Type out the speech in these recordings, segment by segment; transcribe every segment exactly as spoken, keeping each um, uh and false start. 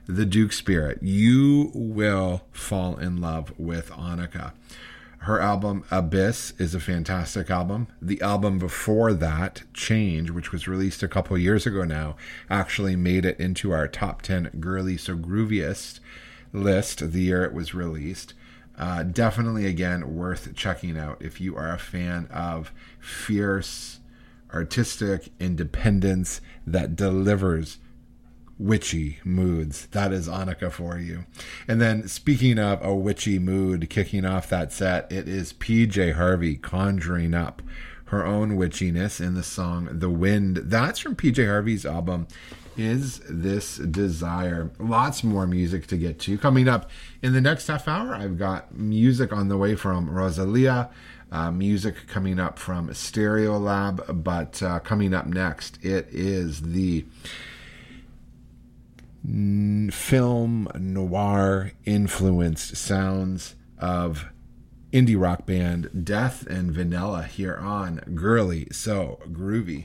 the Duke Spirit, you will fall in love with Annika. Her album Abyss is a fantastic album. The album before that, Change, which was released a couple years ago now, actually made it into our top ten girly so grooviest list the year it was released. Uh, definitely, again, worth checking out if you are a fan of fierce, artistic independence that delivers witchy moods. That is Annika for you. And then, speaking of a witchy mood, kicking off that set, it is P J Harvey conjuring up her own witchiness in the song The Wind. That's from P J Harvey's album Is This Desire. Lots more music to get to. Coming up in the next half hour, I've got music on the way from Rosalia, uh, music coming up from Stereolab, but uh, coming up next, it is the film noir influenced sounds of indie rock band Death and Vanilla here on Girly So Groovy.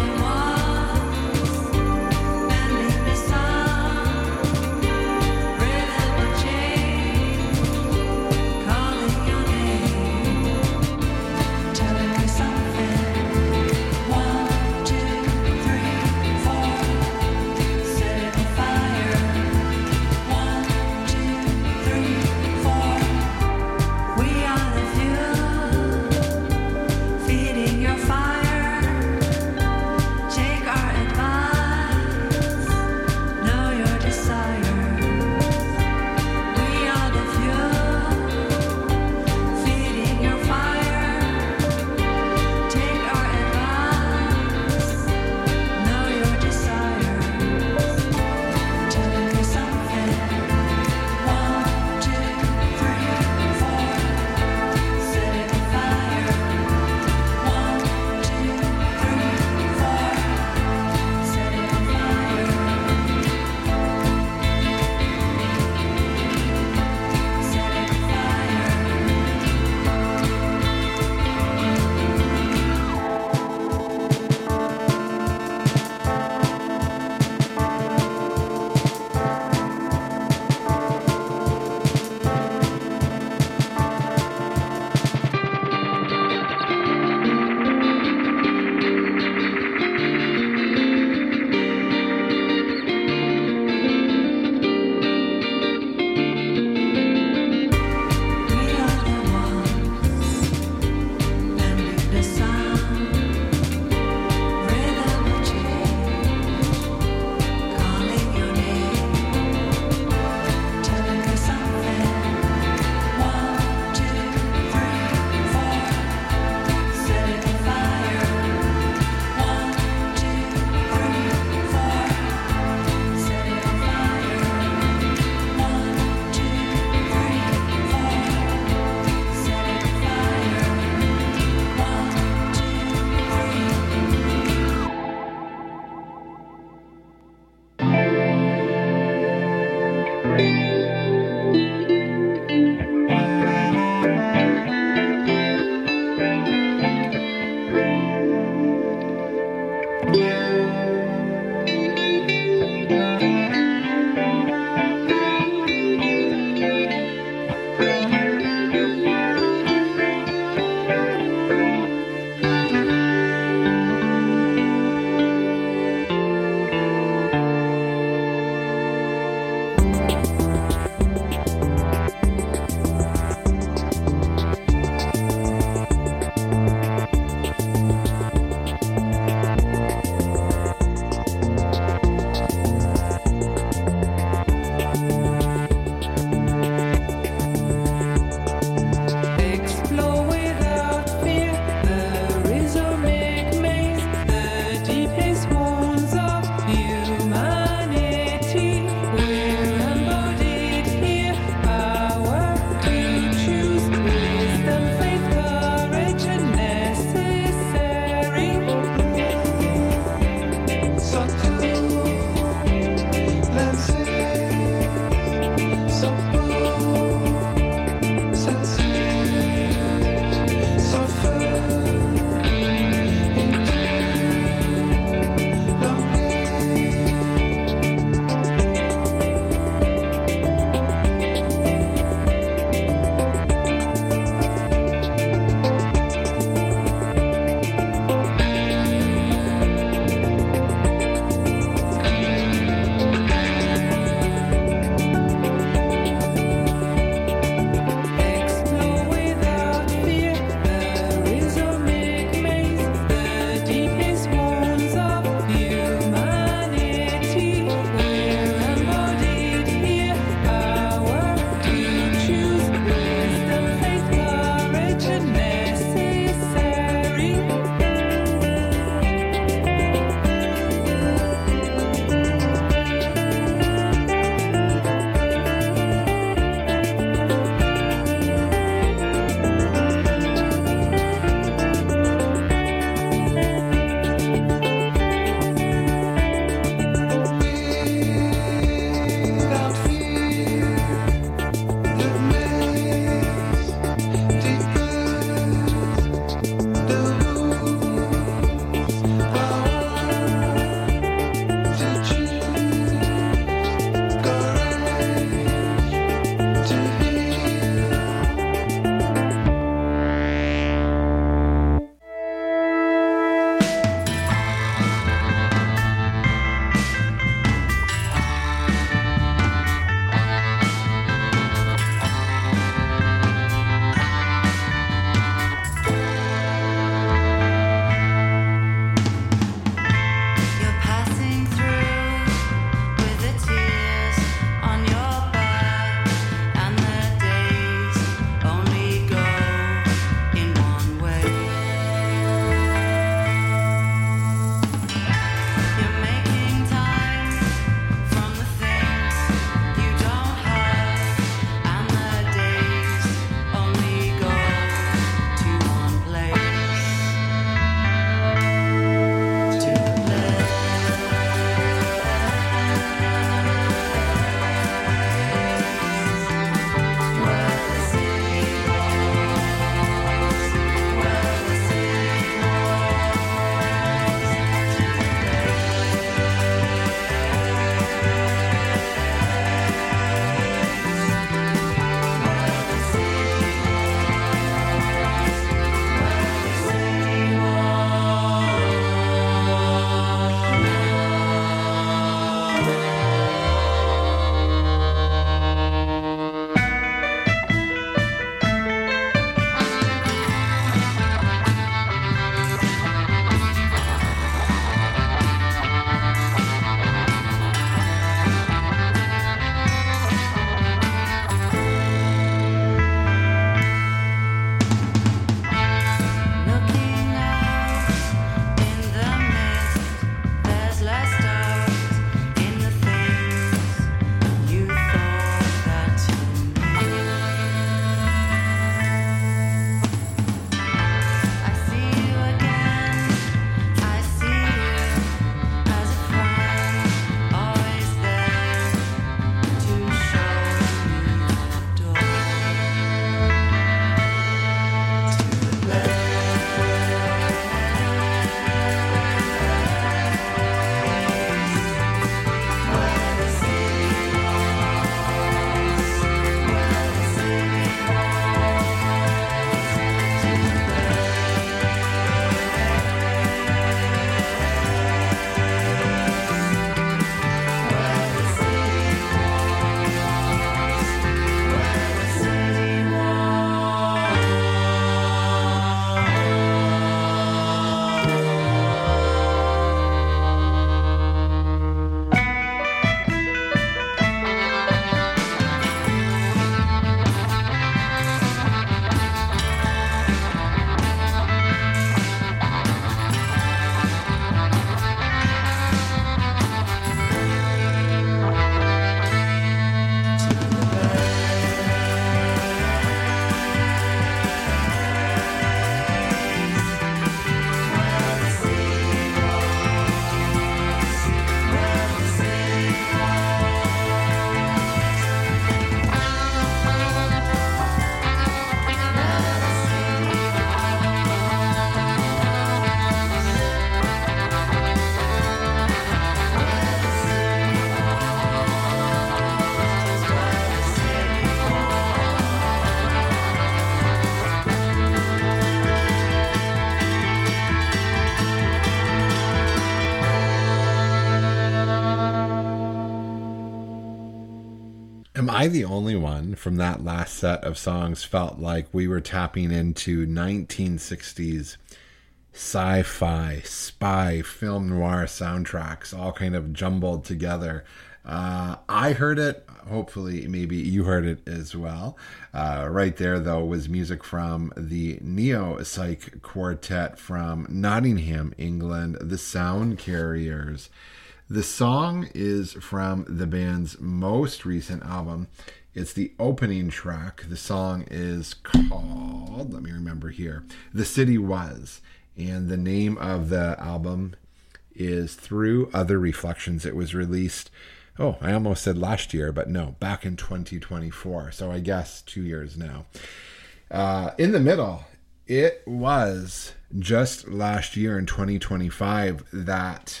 Am I the only one from that last set of songs felt like we were tapping into nineteen sixties sci-fi, spy, film noir soundtracks all kind of jumbled together? Uh, I heard it. Hopefully, maybe you heard it as well. Uh, right there, though, was music from the Neo Psych Quartet from Nottingham, England, the Sound Carriers. The song is from the band's most recent album. It's the opening track. The song is called, let me remember here, The City Was. And the name of the album is Through Other Reflections. It was released, oh, I almost said last year, but no, back in twenty twenty-four. So I guess two years now. Uh, in the middle, it was just last year in twenty twenty-five that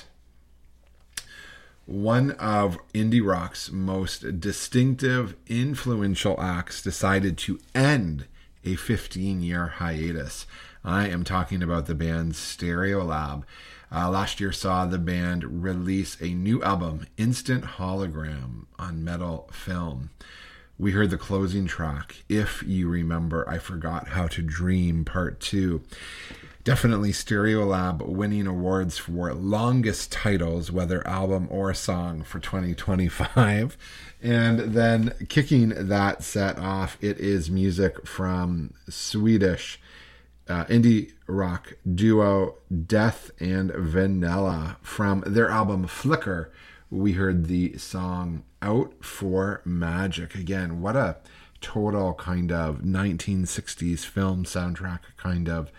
one of indie rock's most distinctive, influential acts decided to end a fifteen-year hiatus. I am talking about the band Stereolab. Uh, last year saw the band release a new album, Instant Hologram, on Metal Film. We heard the closing track, If You Remember, I Forgot How to Dream, Part two. Definitely Stereolab winning awards for longest titles, whether album or song, for twenty twenty-five. And then kicking that set off, it is music from Swedish uh, indie rock duo Death and Vanilla. From their album Flicker, we heard the song Out for Magic. Again, what a total kind of nineteen sixties film soundtrack kind of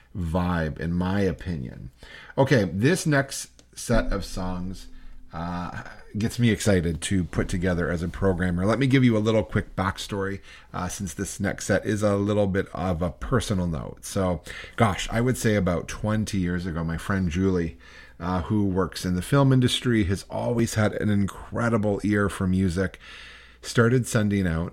vibe, in my opinion. Okay, this next set of songs uh, gets me excited to put together as a programmer. Let me give you a little quick backstory, uh, since this next set is a little bit of a personal note. So, gosh, I would say about twenty years ago, my friend Julie, uh, who works in the film industry, has always had an incredible ear for music, started sending out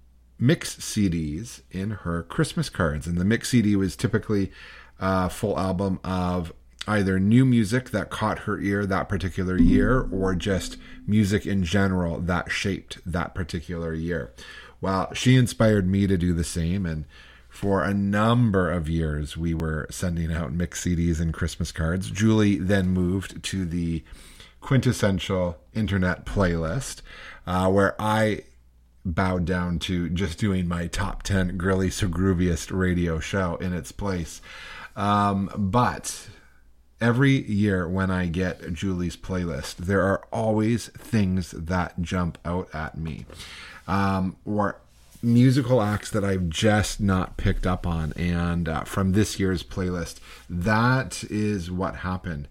mix C Ds in her Christmas cards. And the mix C D was typically a full album of either new music that caught her ear that particular year, or just music in general that shaped that particular year. Well, she inspired me to do the same, and for a number of years we were sending out mix C Ds and Christmas cards. Julie then moved to the quintessential internet playlist, uh, where I bowed down to just doing my top ten girly so grooviest radio show in its place. Um, but every year when I get Julie's playlist, there are always things that jump out at me, um, or musical acts that I've just not picked up on. And uh, from this year's playlist, that is what happened.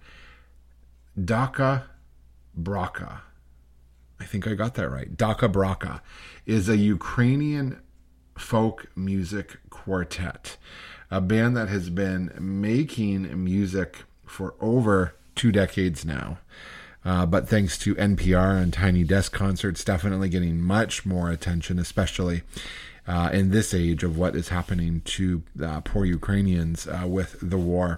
Daka Braka, I think I got that right. Daka Braka is a Ukrainian folk music quartet, a band that has been making music for over two decades now. Uh, but thanks to N P R and Tiny Desk concerts, definitely getting much more attention, especially uh, in this age of what is happening to uh, poor Ukrainians uh, with the war.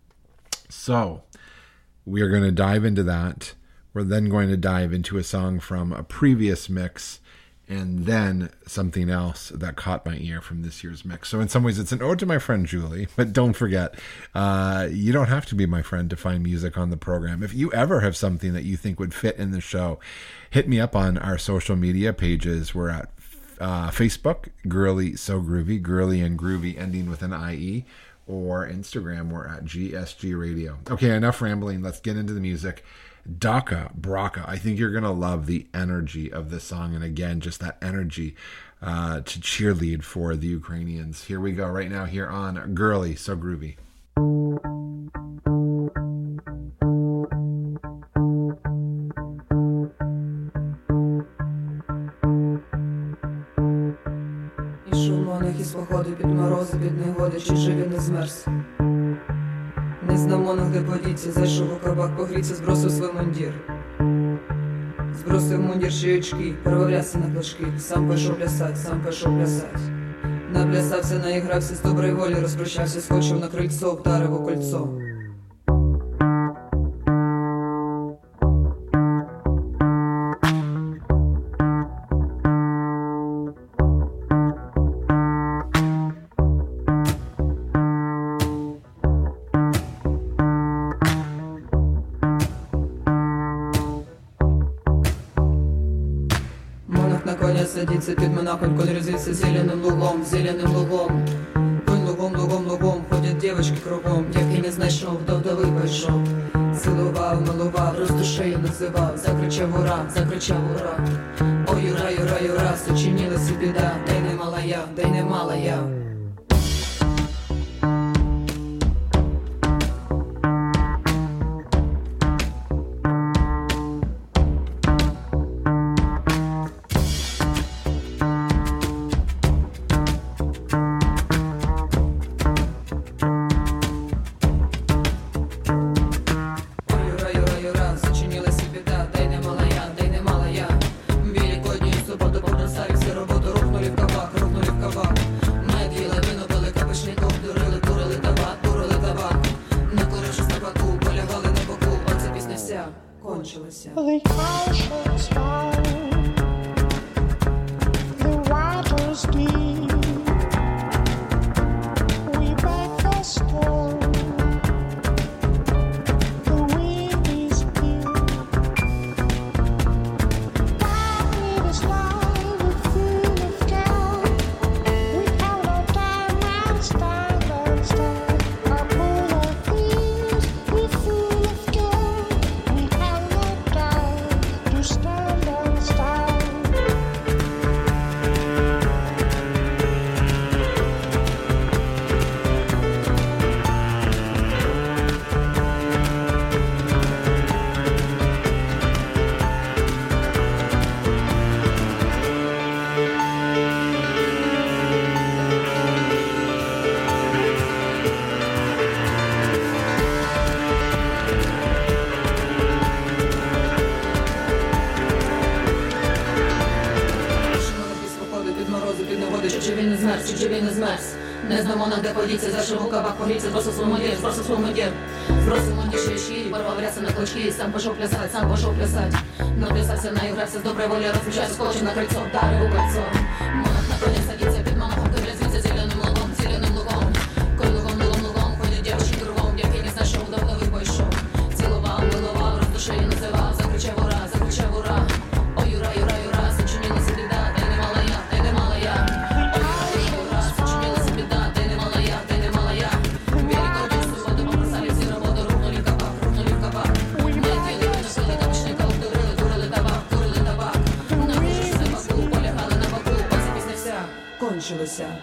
So we are going to dive into that. We're then going to dive into a song from a previous mix, and then something else that caught my ear from this year's mix. So in some ways, it's an ode to my friend Julie, but don't forget, uh, you don't have to be my friend to find music on the program. If you ever have something that you think would fit in the show, hit me up on our social media pages. We're at uh, Facebook, Girly So Groovy, Girly and Groovy ending with an I E, or Instagram, we're at G S G Radio. Okay, enough rambling. Let's get into the music. Daka Braka. I think you're going to love the energy of this song. And again, just that energy uh, to cheerlead for the Ukrainians. Here we go right now here on Girly So Groovy. Ішов монах із походу під морози, під негоди, чи живі не змерз. Не знав монах, де подіться, зайшов у кабак, погріться, збросив свій мундір. Збросив мундір, ще й очки, перевалявся на клашки, сам пішов плясать, сам пішов плясать. Наплясався, наігрався, з доброї волі розпрощався, скочив на крильцо, вдарив у кольцо. монах на коня садиться, під монахом конь резвится зеленым лугом, зеленым лугом. Конь лугом, лугом, лугом, ходять дівочки кругом, як і не знайшов, до вдови пішов. Цілував, милував, роздушею називав, закричав ура, закричав ура. Ой, юра, юра, юра, сочинилась і біда, дай не мала я, дай не мала я. Кончилася. Чи він не змерз, чи він не змерз. Не знамо нам, де подіться, зашив у кабак, погріться, збросив свій мундір, збросив свій мундір. Збросив мундір, ще щирі, порвав ряси на клочки, сам пішов плясать, сам пішов плясать. Наплясався, наігрався, з доброї волі розпочав, скочив на крильцо, вдарив у кольцо. Монах на коні садиться, під монахом той резвиться зеленим лугом, зеленим лугом. Коль лугом, лугом, лугом, ходять дівчинки кругом, який не знайшов, до вдови пішов. Цілував, милував, роздушею називав, закричав ура, закричав ура. Ой, юра, юра, юра, сочинилася біда, дай не мала я, дай не мала я. Кончилося.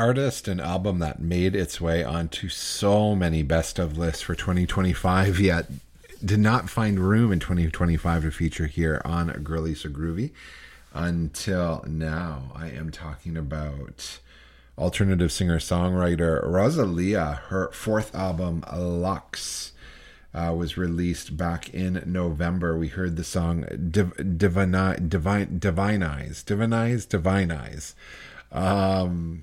artist and album that made its way onto so many best of lists for twenty twenty-five, yet did not find room in twenty twenty-five to feature here on Girly So Groovy until now. I am talking about alternative singer-songwriter Rosalia. Her fourth album, Lux, uh, was released back in November. We heard the song Div- Divini- Divine Divine Eyes. Divine Divine Eyes. Um,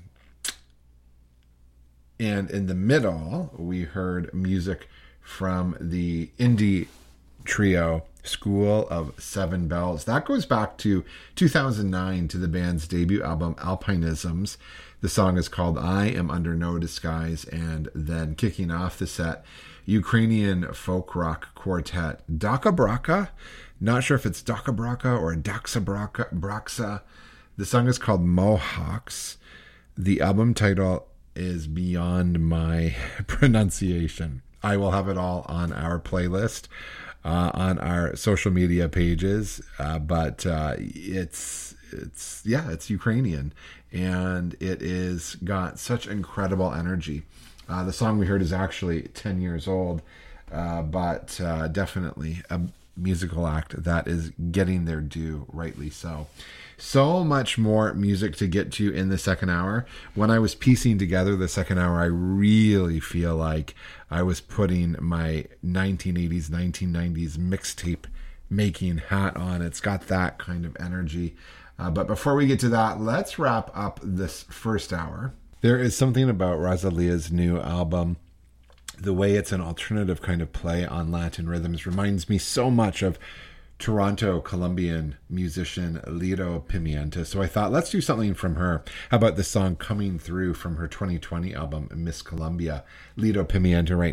and in the middle, we heard music from the indie trio School of Seven Bells. That goes back to two thousand nine, to the band's debut album Alpinisms. The song is called I Am Under No Disguise. And then kicking off the set, Ukrainian folk rock quartet Daka Braka. Not sure if it's Daka Braka or Daxa Braka, Braxa. The song is called Mohawks. The album title is beyond my pronunciation. I will have it all on our playlist, uh, on our social media pages. Uh, but uh, it's, it's, yeah, it's Ukrainian. And it is got such incredible energy. Uh, the song we heard is actually ten years old, uh, but uh, definitely a musical act that is getting their due, rightly so. So much more music to get to in the second hour. When I was piecing together the second hour, I really feel like I was putting my nineteen eighties, nineteen nineties mixtape making hat on. It's got that kind of energy. Uh, but before we get to that, let's wrap up this first hour. There is something about Rosalia's new album. The way it's an alternative kind of play on Latin rhythms reminds me so much of Toronto Colombian musician Lido Pimienta. So I thought, let's do something from her. How about the song Coming Through from her twenty twenty album, Miss Colombia? Lido Pimienta right